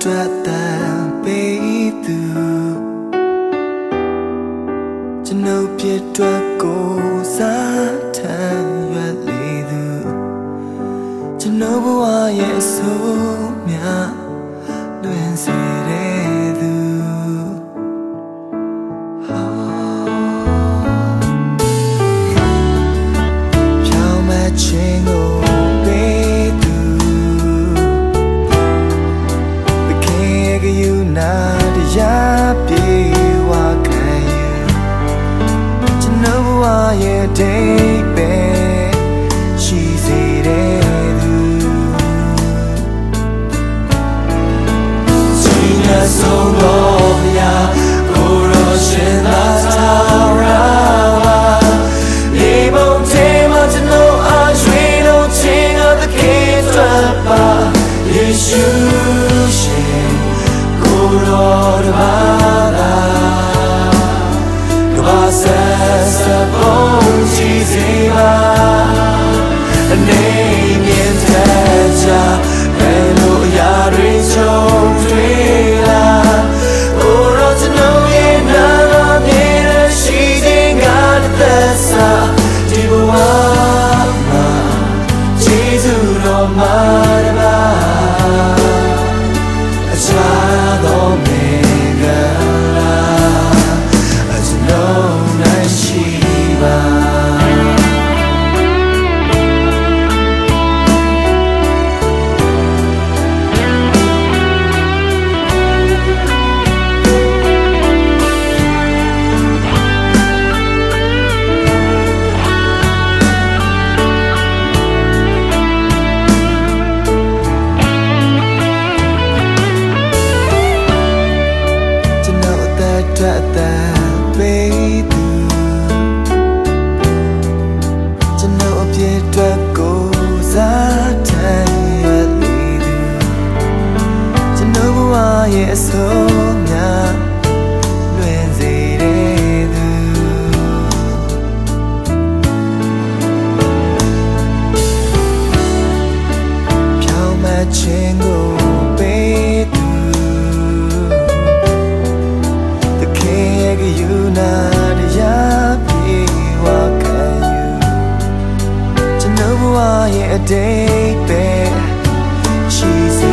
အတွက်တန်ပေးသူကျွန်ုပ်ဖြစ်အတွက်ကိုစားထမ်းရွက်လေသူကျွန်ုပ်ဘဝရဲ့အဆိုးများလွင်စေတဲ့သူဖြောင်းမခြင်းကိုပေးသူသခင်ရဲ့ကယူနာတရားပြေဝခံယူကျွန်ုပ်ဘဝရဲ့အတိတ်ပဲရှိစေတဲ့သူဆုံးတော်မြတ်ကိုရောရှင်သာသာရာပါဒီဘုံထဲမှာကျွန်တော်အားရွှေလုံးချင်းကသခင်အတွက်ပါယေရှုရှင်ကိုရောတပါလာကဘာဆက်စပုံကြည့်စေပါအနေမြင်တဲ့ချာဘယ်လိုအရာတွေချုံတွေ့ရဲ့ဆုံးများလွင်စေတဲ့သူဖြောင်းမခြင်းကိုပေးသူသခင်ရဲ့ကယူနာတရားပြေဝခံယူကျွန်ုပ်ဘဝရဲ့အတိတ်ပဲရှိစေ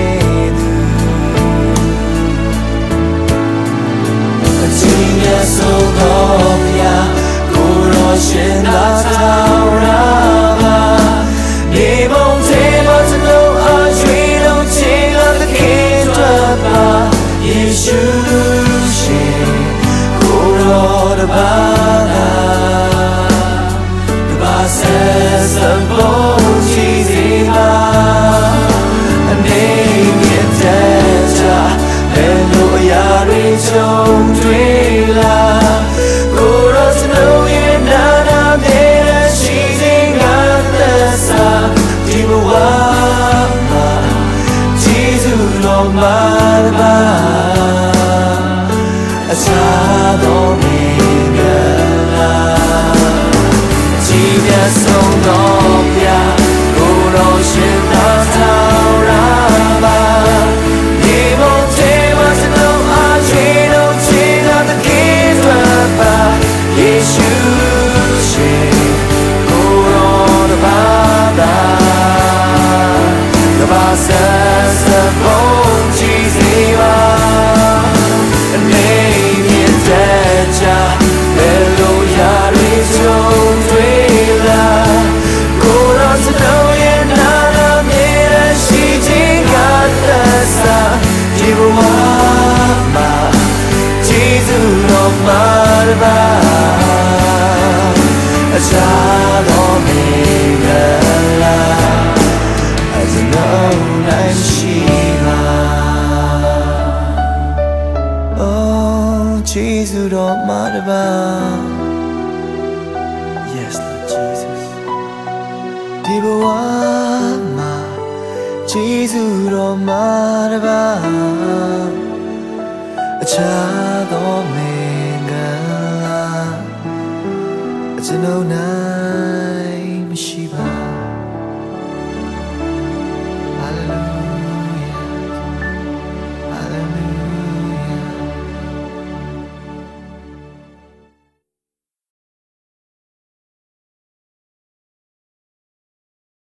ဆုံးတော်မြတ်ကိုရောရှင်သာသာရာပါဒီဘုံထဲမှာကျွန်တော်အားရွှေလုံးချင်းကသခင်အတွက်ပါယေရှုရှင်ကိုရောတပါလာကဘာဆက်စပုံကြည့်စေပါအနေမြတ်တဲ့ချာဘယ်လိုအရာတွေချုံတွေ့အစာတော်မင်္ဂလာကြည်မြတ်ဆုံးတော်မြတ်ကိုရောရှင်သာသာရာပါဒီဘုံထဲမှာကျွန်တော်အားချေလို့ချေတာသခင်အတွက်ပါယေရှုရှင်ကိုရောတပါလာကဘာဆက်စပုံကြည့်စေပါအနေမြင်တဲ့ချာဘယ်လိုရာတွေကြုံတွေ့လာကိုယ်တော်စတော်ရဲ့နာမြေရရှိခြင်းကသက်သာဒီဘဝမှာဂျေဇုတော်မှာပါအစာတော်မင်္ဂလာas no night shiva oh Jesus don't matter yes Lord Jesus Dibawama Jesus don't matter acha do mengala as no night shiva